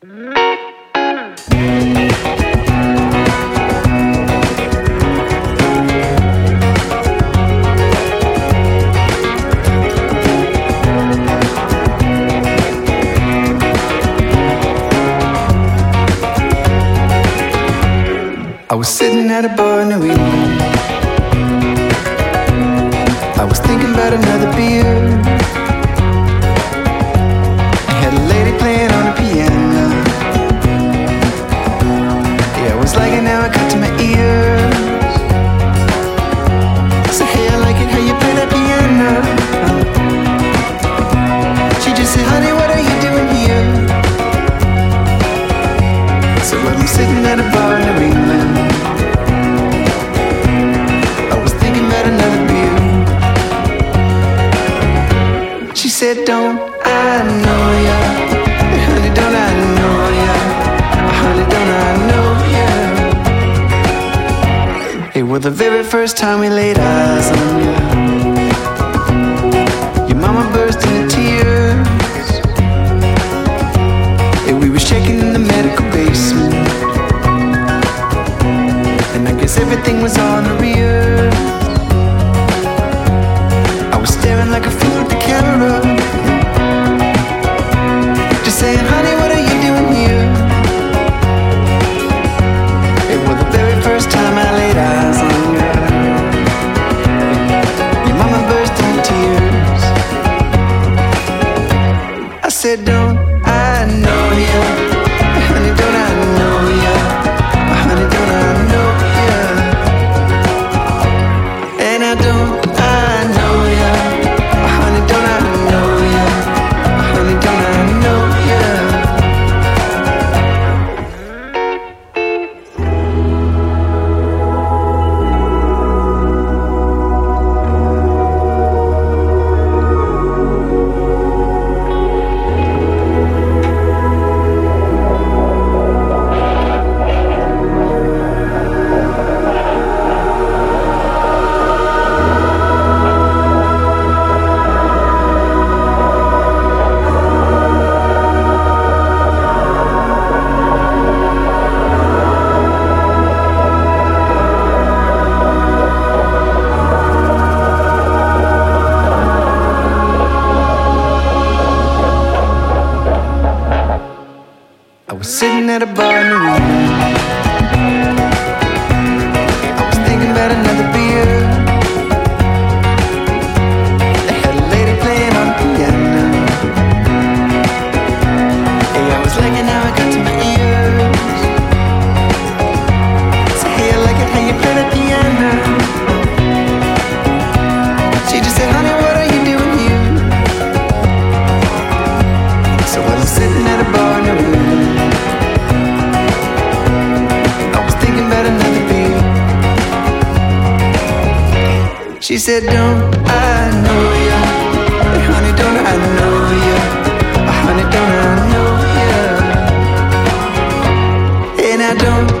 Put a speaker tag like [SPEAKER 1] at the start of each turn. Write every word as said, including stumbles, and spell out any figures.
[SPEAKER 1] I was sitting at a bar in New England. I was thinking about another beer. I had a lady playing on the piano. Yeah, it was like an hour cut to my ears. I said, hey, I like it how you play that piano. She just said, honey, what are you doing here? So well, I'm sitting at a bar in New England. She said, don't I know ya? Honey, don't I know ya? Honey, don't I know ya? It was the very first time we laid eyes on ya. Your mama burst into tears, and we was checking in the medical basement, and I guess everything was on the rear. I was staring like a fool at the camera, just saying, honey, what are you doing here? It was the very first time I laid eyes on you. Your mama burst into tears. I said, don't I know ya? Honey, don't I know ya? Honey, don't I know ya? And I don't sitting at a bar in New England. I was thinking about another beer. They had a lady playing on the piano. Hey, I was liking how it got to my ears. So hey, I like it how you play that piano. She just said, honey, what are you doing here? So I was sitting at a bar in New England. She said, don't I know ya? Honey, don't I know ya? Honey, don't I know ya? And I don't